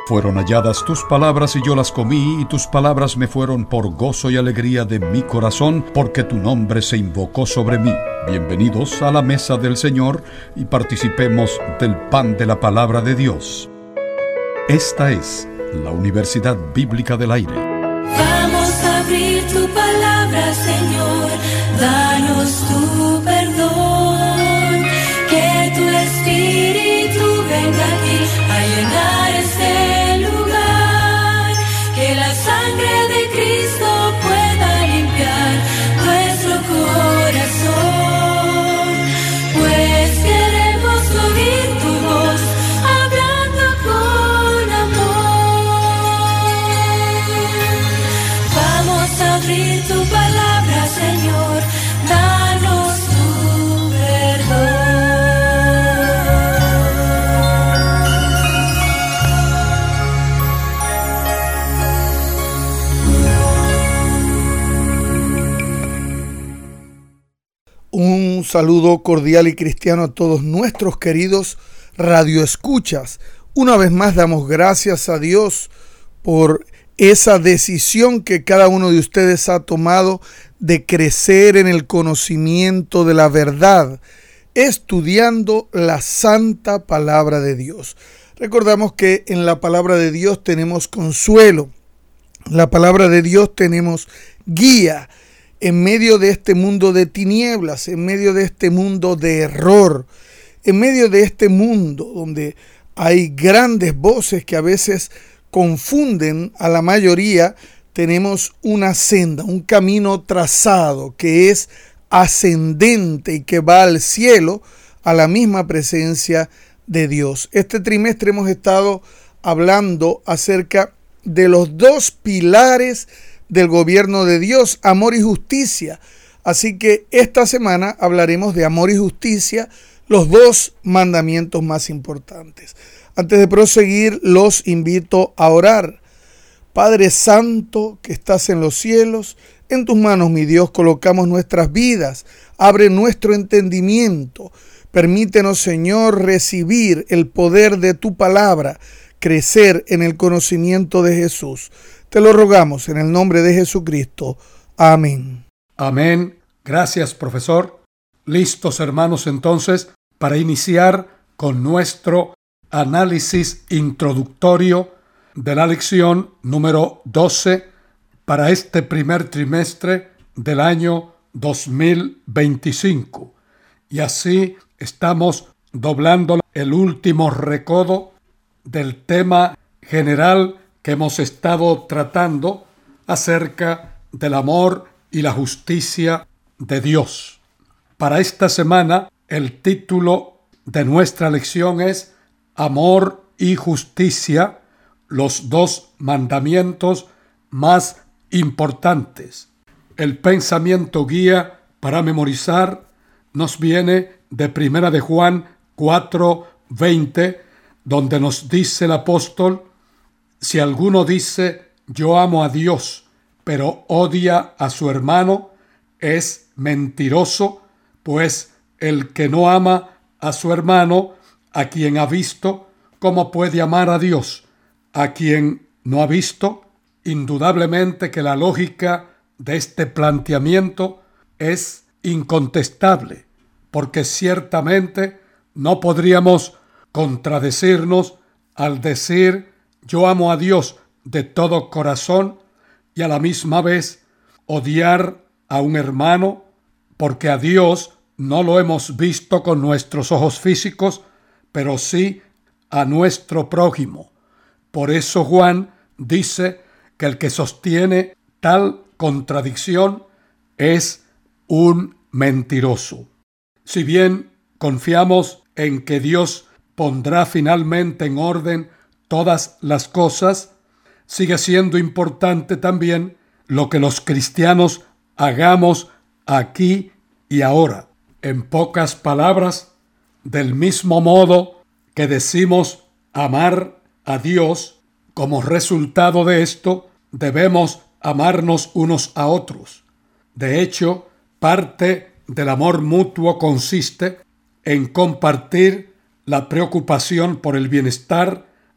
Fueron halladas tus palabras y yo las comí, y tus palabras me fueron por gozo y alegría de mi corazón, porque tu nombre se invocó sobre mí. Bienvenidos a la mesa del Señor y participemos del pan de la palabra de Dios. Esta es la Universidad Bíblica del Aire. Vamos a abrir tu palabra, Señor, danos tu perdón, que tu Espíritu venga aquí a llenar este lugar, que la sangre de Cristo pueda limpiar nuestro corazón, pues queremos oír tu voz hablando con amor. Vamos a abrir tu palabra, Señor, danos tu perdón. Un saludo cordial y cristiano a todos nuestros queridos radioescuchas. Una vez más damos gracias a Dios por esa decisión que cada uno de ustedes ha tomado de crecer en el conocimiento de la verdad, estudiando la santa palabra de Dios. Recordamos que en la palabra de Dios tenemos consuelo, en la palabra de Dios tenemos guía, en medio de este mundo de tinieblas, en medio de este mundo de error, en medio de este mundo donde hay grandes voces que a veces confunden a la mayoría, tenemos una senda, un camino trazado que es ascendente y que va al cielo, a la misma presencia de Dios. Este trimestre hemos estado hablando acerca de los dos pilares del gobierno de Dios, amor y justicia. Así que esta semana hablaremos de amor y justicia, los dos mandamientos más importantes. Antes de proseguir, los invito a orar. Padre Santo, que estás en los cielos, en tus manos, mi Dios, colocamos nuestras vidas. Abre nuestro entendimiento. Permítenos, Señor, recibir el poder de tu palabra, crecer en el conocimiento de Jesús. Te lo rogamos en el nombre de Jesucristo. Amén. Amén. Gracias, profesor. Listos, hermanos, entonces, para iniciar con nuestro análisis introductorio de la lección número 12 para este primer trimestre del año 2025. Y así estamos doblando el último recodo del tema general que hemos estado tratando acerca del amor y la justicia de Dios. Para esta semana, el título de nuestra lección es Amor y justicia, los dos mandamientos más importantes. El pensamiento guía para memorizar nos viene de 1 de Juan 4:20, donde nos dice el apóstol: si alguno dice yo amo a Dios, pero odia a su hermano, es mentiroso, pues el que no ama a su hermano, a quien ha visto, ¿cómo puede amar a Dios, a quien no ha visto? Indudablemente que la lógica de este planteamiento es incontestable, porque ciertamente no podríamos contradecirnos al decir yo amo a Dios de todo corazón y a la misma vez odiar a un hermano, porque a Dios no lo hemos visto con nuestros ojos físicos, pero sí a nuestro prójimo. Por eso Juan dice que el que sostiene tal contradicción es un mentiroso. Si bien confiamos en que Dios pondrá finalmente en orden todas las cosas, sigue siendo importante también lo que los cristianos hagamos aquí y ahora. En pocas palabras, del mismo modo que decimos amar a Dios, como resultado de esto, debemos amarnos unos a otros. De hecho, parte del amor mutuo consiste en compartir la preocupación por el bienestar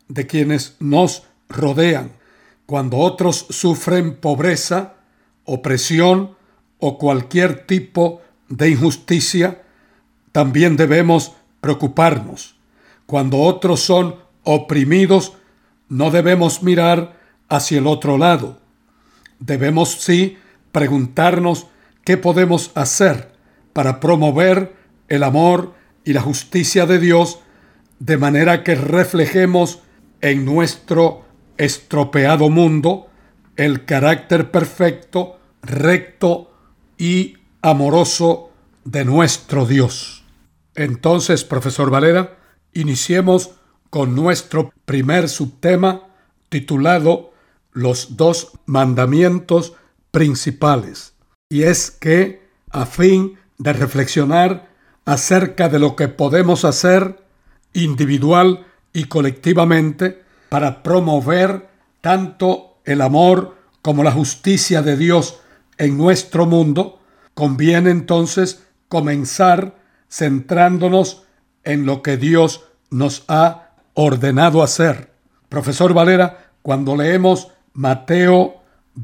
de quienes nos rodean. Cuando otros sufren pobreza, opresión o cualquier tipo de injusticia, también debemos preocuparnos. Cuando otros son oprimidos, no debemos mirar hacia el otro lado. Debemos sí preguntarnos qué podemos hacer para promover el amor y la justicia de Dios, de manera que reflejemos en nuestro estropeado mundo el carácter perfecto, recto y amoroso de nuestro Dios. Entonces, profesor Valera, iniciemos con nuestro primer subtema titulado Los dos mandamientos principales. Y es que, a fin de reflexionar acerca de lo que podemos hacer individual y colectivamente para promover tanto el amor como la justicia de Dios en nuestro mundo, conviene entonces comenzar centrándonos en lo que Dios nos ha ordenado hacer. Profesor Valera, cuando leemos Mateo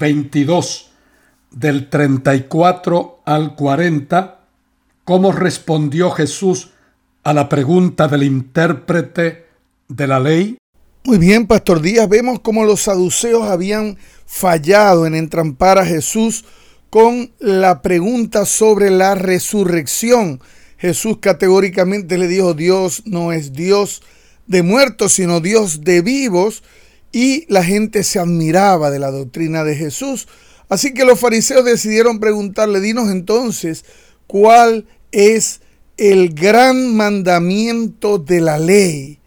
22, del 34 al 40, ¿cómo respondió Jesús a la pregunta del intérprete de la ley? Muy bien, Pastor Díaz, vemos cómo los saduceos habían fallado en entrampar a Jesús con la pregunta sobre la resurrección. Jesús categóricamente le dijo: Dios no es Dios de muertos, sino Dios de vivos, y la gente se admiraba de la doctrina de Jesús. Así que los fariseos decidieron preguntarle: dinos entonces, ¿cuál es el gran mandamiento de la ley?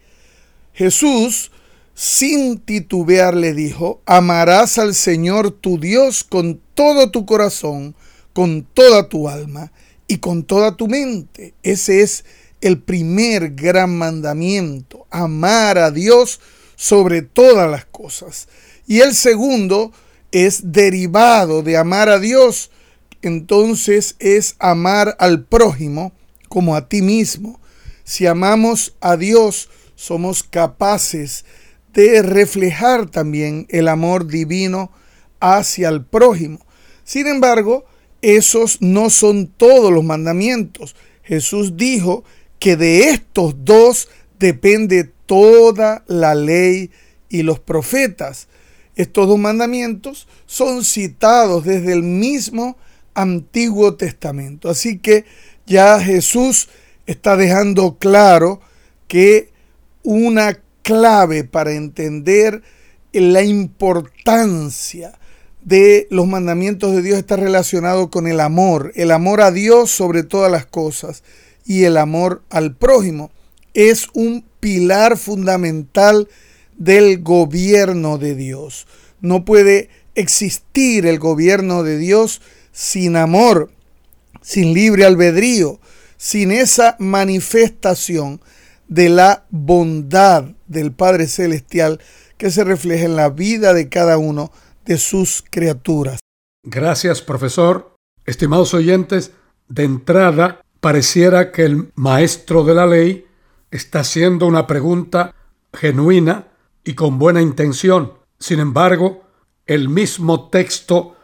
Jesús, sin titubear, le dijo: amarás al Señor tu Dios con todo tu corazón, con toda tu alma y con toda tu mente. Ese es el primer gran mandamiento: amar a Dios sobre todas las cosas. Y el segundo es derivado de amar a Dios, entonces es amar al prójimo como a ti mismo. Si amamos a Dios, somos capaces de reflejar también el amor divino hacia el prójimo. Sin embargo, esos no son todos los mandamientos. Jesús dijo que de estos dos depende toda la ley y los profetas. Estos dos mandamientos son citados desde el mismo Antiguo Testamento. Así que ya Jesús está dejando claro que una clave para entender la importancia de los mandamientos de Dios está relacionado con el amor a Dios sobre todas las cosas y el amor al prójimo. Es un pilar fundamental del gobierno de Dios. No puede existir el gobierno de Dios sin amor, sin libre albedrío, sin esa manifestación de la bondad del Padre Celestial que se refleja en la vida de cada uno de sus criaturas. Gracias, profesor. Estimados oyentes, de entrada pareciera que el maestro de la ley está haciendo una pregunta genuina y con buena intención. Sin embargo, el mismo texto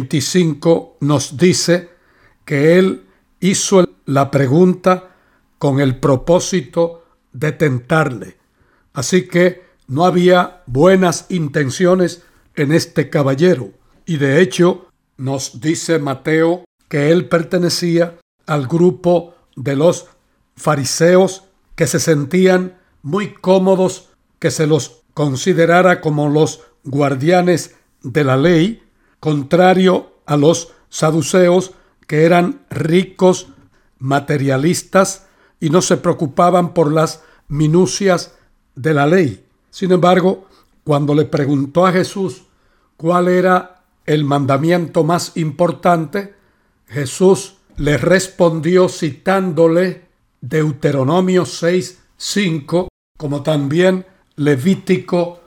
25 nos dice que él hizo la pregunta con el propósito de tentarle. Así que no había buenas intenciones en este caballero. Y de hecho, nos dice Mateo que él pertenecía al grupo de los fariseos que se sentían muy cómodos que se los considerara como los guardianes de la ley, contrario a los saduceos, que eran ricos, materialistas y no se preocupaban por las minucias de la ley. Sin embargo, cuando le preguntó a Jesús cuál era el mandamiento más importante, Jesús le respondió citándole Deuteronomio 6:5, como también Levítico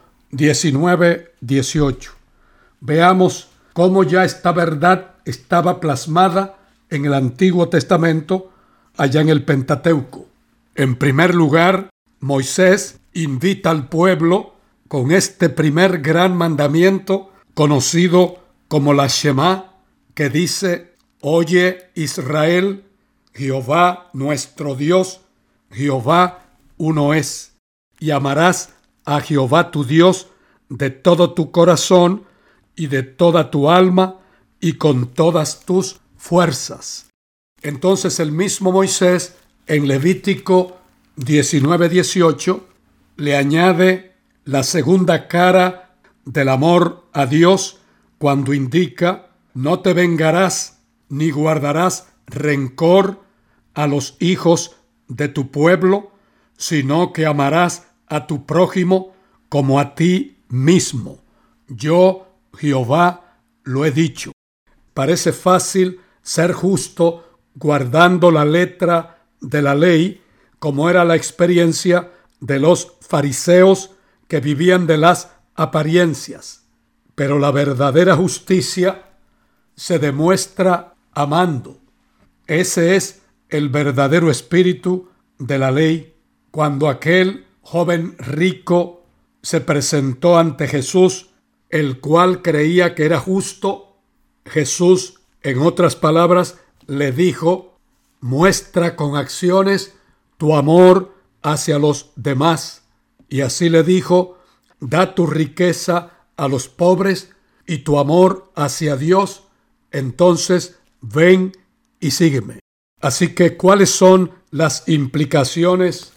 19:18. Veamos cómo ya esta verdad estaba plasmada en el Antiguo Testamento, allá en el Pentateuco. En primer lugar, Moisés invita al pueblo con este primer gran mandamiento conocido como la Shema, que dice: Oye Israel, Jehová nuestro Dios, Jehová uno es, y amarás a Jehová tu Dios de todo tu corazón y de toda tu alma y con todas tus fuerzas. Entonces el mismo Moisés en Levítico 19:18 le añade la segunda cara del amor a Dios cuando indica: no te vengarás ni guardarás rencor a los hijos de tu pueblo, sino que amarás a tu prójimo como a ti mismo. Yo, Jehová, lo he dicho. Parece fácil ser justo guardando la letra de la ley, como era la experiencia de los fariseos que vivían de las apariencias. Pero la verdadera justicia se demuestra amando. Ese es el verdadero espíritu de la ley. Cuando aquel joven rico se presentó ante Jesús, el cual creía que era justo, Jesús, en otras palabras, le dijo: muestra con acciones tu amor hacia los demás. Y así le dijo: da tu riqueza a los pobres y tu amor hacia Dios, entonces ven y sígueme. Así que, ¿cuáles son las implicaciones?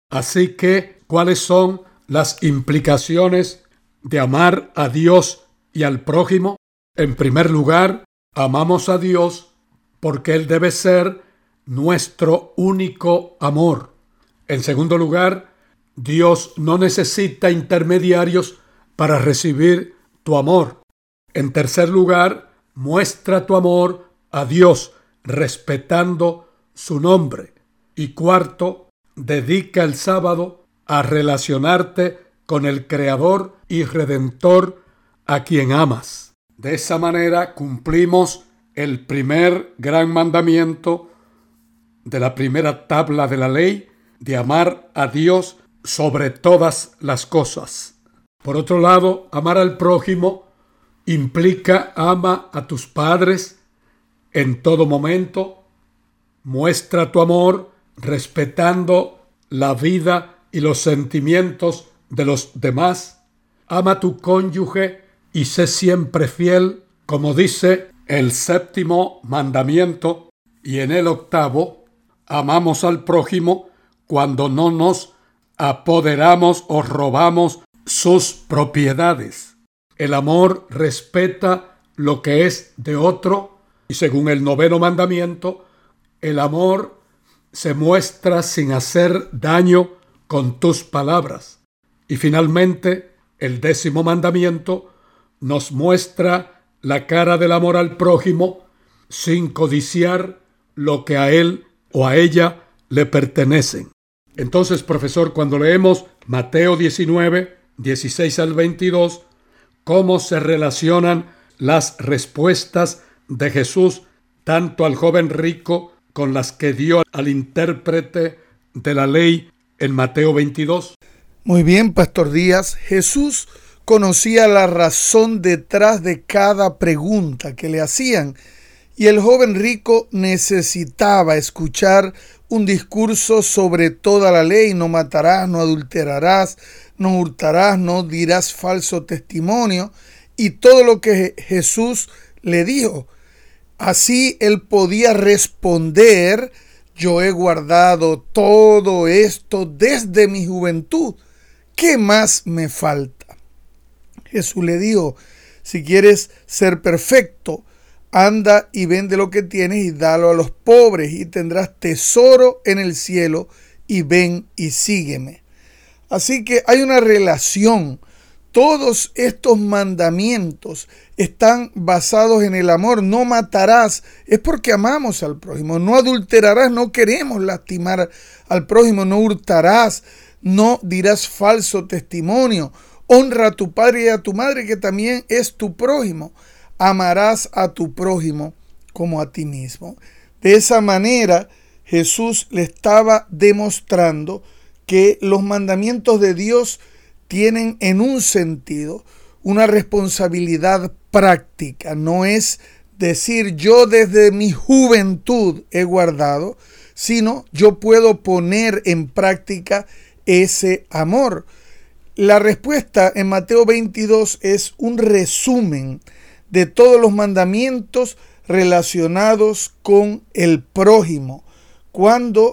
¿Cuáles son las implicaciones de amar a Dios y al prójimo? En primer lugar, amamos a Dios porque Él debe ser nuestro único amor. En segundo lugar, Dios no necesita intermediarios para recibir tu amor. En tercer lugar, muestra tu amor a Dios respetando su nombre. Y cuarto, dedica el sábado a relacionarte con el Creador y Redentor a quien amas. De esa manera cumplimos el primer gran mandamiento de la primera tabla de la ley, de amar a Dios sobre todas las cosas. Por otro lado, amar al prójimo implica: ama a tus padres en todo momento, muestra tu amor respetando la vida y los sentimientos de los demás, ama a tu cónyuge y sé siempre fiel, como dice el séptimo mandamiento, y en el octavo, amamos al prójimo cuando no nos apoderamos o robamos sus propiedades. El amor respeta lo que es de otro, y según el noveno mandamiento, el amor se muestra sin hacer daño con tus palabras. Y finalmente, el décimo mandamiento nos muestra la cara del amor al prójimo sin codiciar lo que a él o a ella le pertenecen. Entonces, profesor, cuando leemos Mateo 19, 16 al 22, ¿cómo se relacionan las respuestas de Jesús tanto al joven rico con las que dio al intérprete de la ley en Mateo 22? Muy bien, Pastor Díaz. Jesús conocía la razón detrás de cada pregunta que le hacían, y el joven rico necesitaba escuchar un discurso sobre toda la ley: no matarás, no adulterarás, no hurtarás, no dirás falso testimonio, y todo lo que Jesús le dijo. Así él podía responder: yo he guardado todo esto desde mi juventud. ¿Qué más me falta? Jesús le dijo: si quieres ser perfecto, anda y vende lo que tienes y dalo a los pobres, y tendrás tesoro en el cielo, y ven y sígueme. Así que hay una relación. Todos estos mandamientos están basados en el amor. No matarás, es porque amamos al prójimo. No adulterarás, no queremos lastimar al prójimo. No hurtarás, no dirás falso testimonio. Honra a tu padre y a tu madre, que también es tu prójimo. Amarás a tu prójimo como a ti mismo. De esa manera, Jesús le estaba demostrando que los mandamientos de Dios tienen en un sentido una responsabilidad práctica. No es decir yo desde mi juventud he guardado, sino yo puedo poner en práctica ese amor. La respuesta en Mateo 22 es un resumen de todos los mandamientos relacionados con el prójimo. Cuando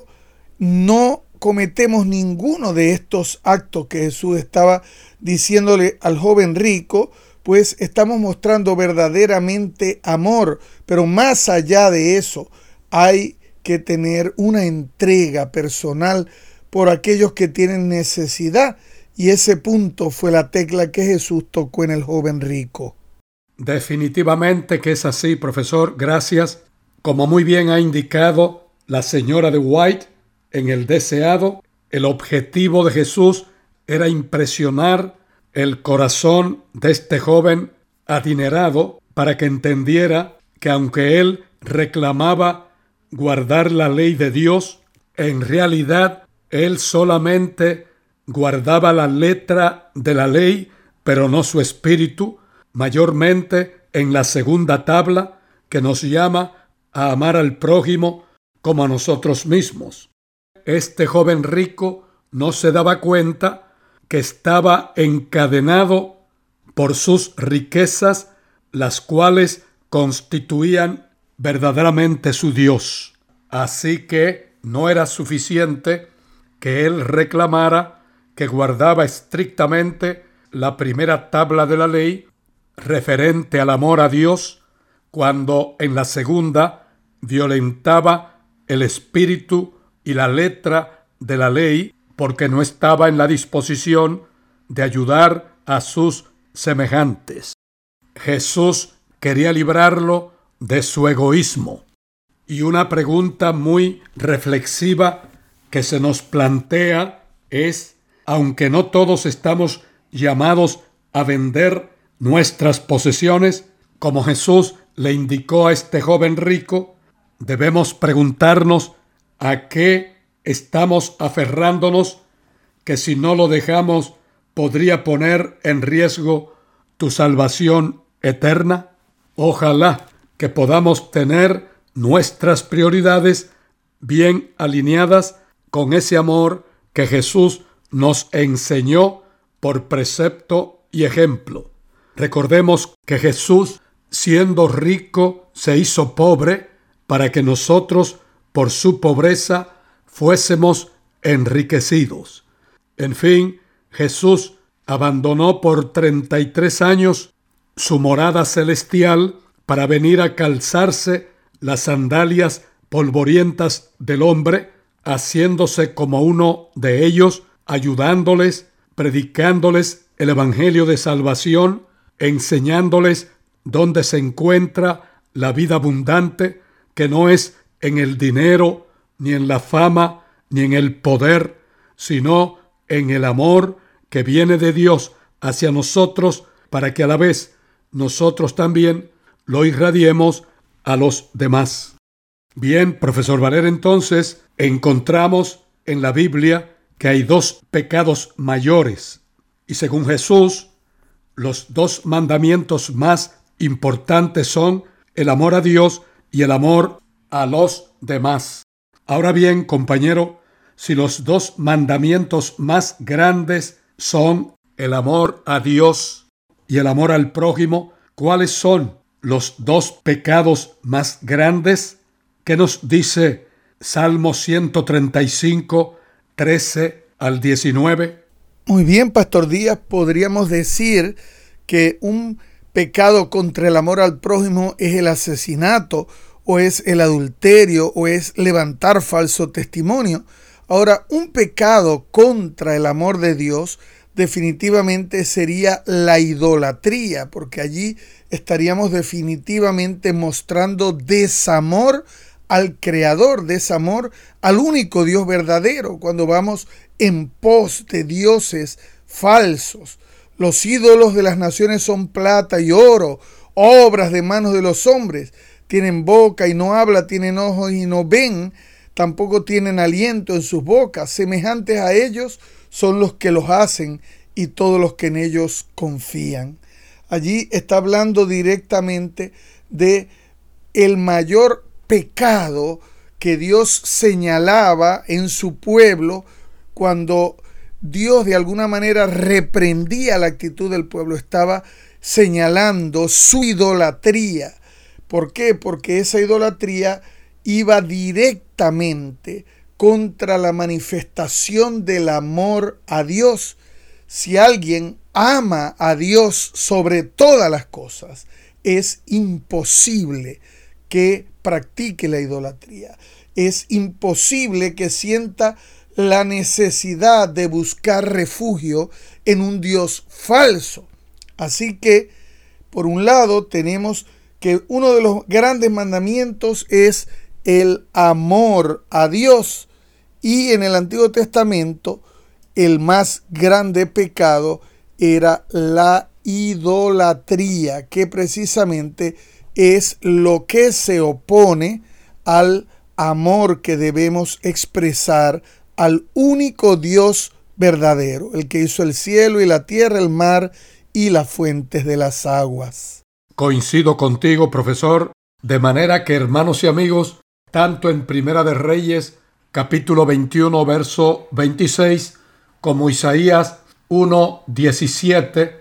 no cometemos ninguno de estos actos que Jesús estaba diciéndole al joven rico, pues estamos mostrando verdaderamente amor. Pero más allá de eso, hay que tener una entrega personal por aquellos que tienen necesidad. Y ese punto fue la tecla que Jesús tocó en el joven rico. Definitivamente que es así, profesor. Gracias. Como muy bien ha indicado la señora de White en El Deseado, el objetivo de Jesús era impresionar el corazón de este joven adinerado para que entendiera que aunque él reclamaba guardar la ley de Dios, en realidad él solamente guardaba la letra de la ley, pero no su espíritu, mayormente en la segunda tabla que nos llama a amar al prójimo como a nosotros mismos. Este joven rico no se daba cuenta que estaba encadenado por sus riquezas, las cuales constituían verdaderamente su Dios. Así que no era suficiente que él reclamara que guardaba estrictamente la primera tabla de la ley referente al amor a Dios, cuando en la segunda violentaba el espíritu y la letra de la ley, porque no estaba en la disposición de ayudar a sus semejantes. Jesús quería librarlo de su egoísmo. Y una pregunta muy reflexiva que se nos plantea es, aunque no todos estamos llamados a vender nuestras posesiones, como Jesús le indicó a este joven rico, debemos preguntarnos a qué estamos aferrándonos, que si no lo dejamos podría poner en riesgo tu salvación eterna. Ojalá que podamos tener nuestras prioridades bien alineadas con ese amor que Jesús nos enseñó por precepto y ejemplo. Recordemos que Jesús, siendo rico, se hizo pobre para que nosotros, por su pobreza, fuésemos enriquecidos. En fin, Jesús abandonó por 33 años su morada celestial para venir a calzarse las sandalias polvorientas del hombre, haciéndose como uno de ellos, ayudándoles, predicándoles el evangelio de salvación, enseñándoles dónde se encuentra la vida abundante, que no es en el dinero, ni en la fama, ni en el poder, sino en el amor que viene de Dios hacia nosotros, para que a la vez nosotros también lo irradiemos a los demás. Bien, profesor Valera, entonces encontramos en la Biblia que hay dos pecados mayores, y según Jesús, los dos mandamientos más importantes son el amor a Dios y el amor a los demás. Ahora bien, compañero, si los dos mandamientos más grandes son el amor a Dios y el amor al prójimo, ¿cuáles son los dos pecados más grandes? ¿Qué nos dice Salmo 135, 13 al 19? Muy bien, Pastor Díaz, podríamos decir que un pecado contra el amor al prójimo es el asesinato, o es el adulterio, o es levantar falso testimonio. Ahora, un pecado contra el amor de Dios definitivamente sería la idolatría, porque allí estaríamos definitivamente mostrando desamor al Creador, desamor al único Dios verdadero, cuando vamos en pos de dioses falsos. Los ídolos de las naciones son plata y oro, obras de manos de los hombres. Tienen boca y no habla, tienen ojos y no ven, tampoco tienen aliento en sus bocas. Semejantes a ellos son los que los hacen y todos los que en ellos confían. Allí está hablando directamente de el mayor pecado que Dios señalaba en su pueblo cuando Dios de alguna manera reprendía la actitud del pueblo. Estaba señalando su idolatría. ¿Por qué? Porque esa idolatría iba directamente contra la manifestación del amor a Dios. Si alguien ama a Dios sobre todas las cosas, es imposible que practique la idolatría. Es imposible que sienta la necesidad de buscar refugio en un Dios falso. Así que, por un lado, tenemos que uno de los grandes mandamientos es el amor a Dios. Y en el Antiguo Testamento, el más grande pecado era la idolatría, que precisamente es lo que se opone al amor que debemos expresar al único Dios verdadero, el que hizo el cielo y la tierra, el mar y las fuentes de las aguas. Coincido contigo, profesor, de manera que, hermanos y amigos, tanto en Primera de Reyes, capítulo 21, verso 26, como Isaías 1:17,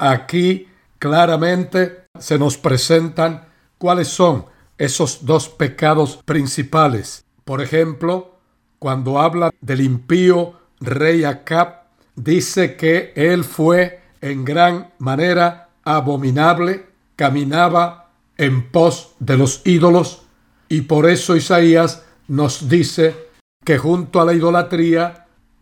aquí claramente se nos presentan cuáles son esos dos pecados principales. Por ejemplo, cuando habla del impío rey Acab, dice que él fue en gran manera abominable, caminaba en pos de los ídolos, y por eso Isaías nos dice que junto a la idolatría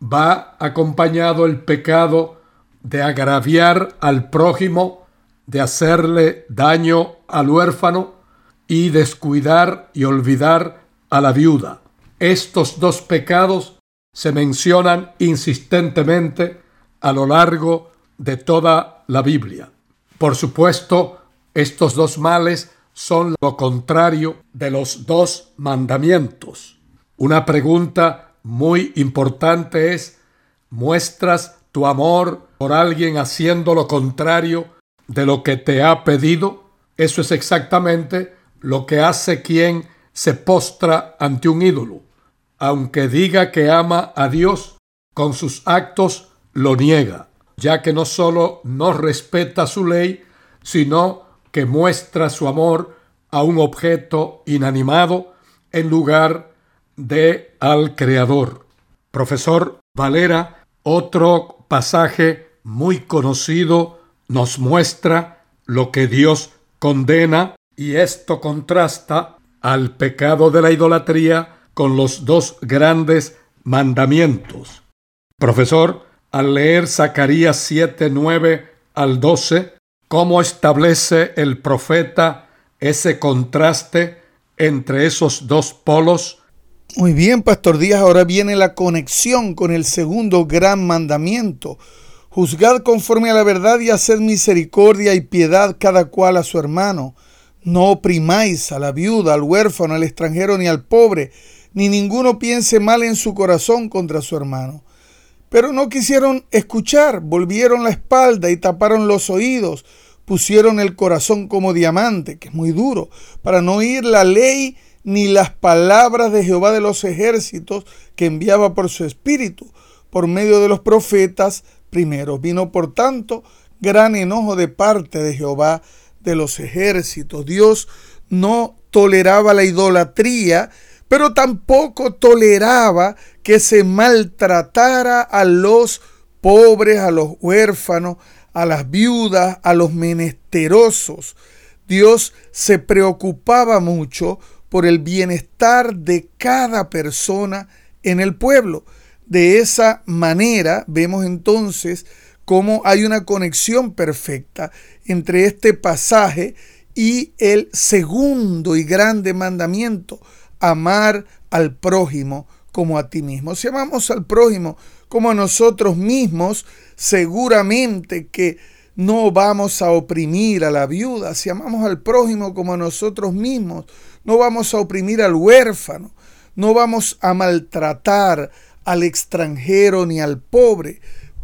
va acompañado el pecado de agraviar al prójimo, de hacerle daño al huérfano y descuidar y olvidar a la viuda. Estos dos pecados se mencionan insistentemente a lo largo de toda la Biblia. Por supuesto, estos dos males son lo contrario de los dos mandamientos. Una pregunta muy importante es: ¿muestras tu amor por alguien haciendo lo contrario de lo que te ha pedido? Eso es exactamente lo que hace quien se postra ante un ídolo. Aunque diga que ama a Dios, con sus actos lo niega, ya que no solo no respeta su ley, sino que muestra su amor a un objeto inanimado en lugar de al Creador. Profesor Valera, otro pasaje muy conocido nos muestra lo que Dios condena, y esto contrasta al pecado de la idolatría con los dos grandes mandamientos. Profesor, al leer Zacarías 7:9 al 12, ¿cómo establece el profeta ese contraste entre esos dos polos? Muy bien, Pastor Díaz, ahora viene la conexión con el segundo gran mandamiento. Juzgad conforme a la verdad y haced misericordia y piedad cada cual a su hermano. No oprimáis a la viuda, al huérfano, al extranjero ni al pobre, ni ninguno piense mal en su corazón contra su hermano. Pero no quisieron escuchar, volvieron la espalda y taparon los oídos, pusieron el corazón como diamante, que es muy duro, para no oír la ley ni las palabras de Jehová de los ejércitos que enviaba por su espíritu, por medio de los profetas primero. Vino por tanto gran enojo de parte de Jehová de los ejércitos. Dios no toleraba la idolatría, pero tampoco toleraba que se maltratara a los pobres, a los huérfanos, a las viudas, a los menesterosos. Dios se preocupaba mucho por el bienestar de cada persona en el pueblo. De esa manera vemos entonces cómo hay una conexión perfecta entre este pasaje y el segundo y grande mandamiento: amar al prójimo como a ti mismo. Si amamos al prójimo como a nosotros mismos, seguramente que no vamos a oprimir a la viuda. Si amamos al prójimo como a nosotros mismos, no vamos a oprimir al huérfano, no vamos a maltratar al extranjero ni al pobre,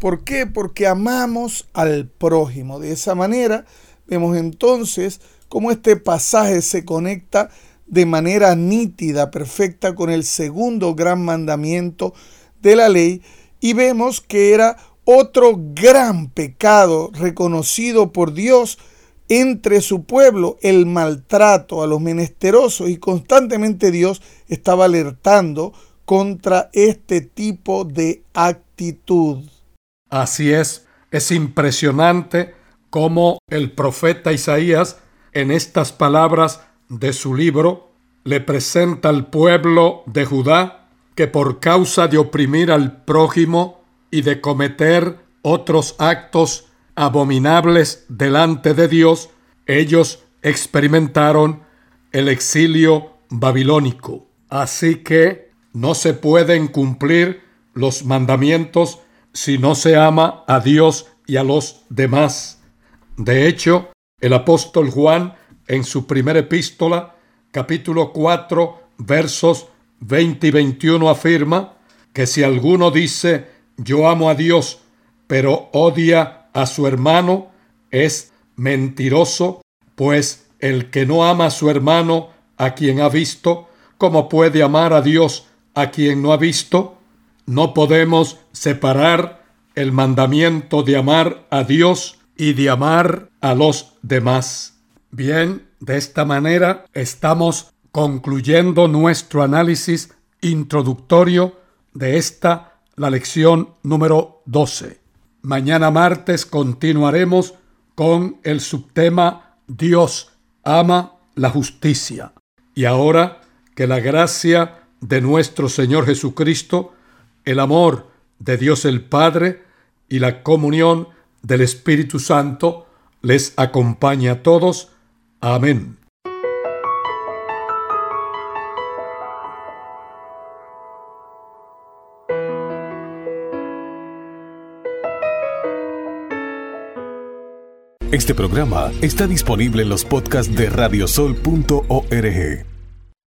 ¿Por qué? Porque amamos al prójimo. De esa manera vemos entonces cómo este pasaje se conecta de manera nítida, perfecta, con el segundo gran mandamiento de la ley, y vemos que era otro gran pecado reconocido por Dios entre su pueblo, el maltrato a los menesterosos, y constantemente Dios estaba alertando contra este tipo de actitud. Así es impresionante cómo el profeta Isaías, en estas palabras de su libro, le presenta al pueblo de Judá que por causa de oprimir al prójimo y de cometer otros actos abominables delante de Dios, ellos experimentaron el exilio babilónico. Así que no se pueden cumplir los mandamientos si no se ama a Dios y a los demás. De hecho, el apóstol Juan, en su primera epístola, capítulo 4, versos 20 y 21, afirma que si alguno dice yo amo a Dios, pero odia a su hermano, es mentiroso, pues el que no ama a su hermano a quien ha visto, ¿cómo puede amar a Dios a quien no ha visto? No podemos separar el mandamiento de amar a Dios y de amar a los demás. Bien, de esta manera estamos concluyendo nuestro análisis introductorio de la lección número 12. Mañana martes continuaremos con el subtema Dios ama la justicia. Y ahora que la gracia de nuestro Señor Jesucristo, el amor de Dios el Padre y la comunión del Espíritu Santo les acompañe a todos. Amén. Este programa está disponible en los podcasts de radiosol.org.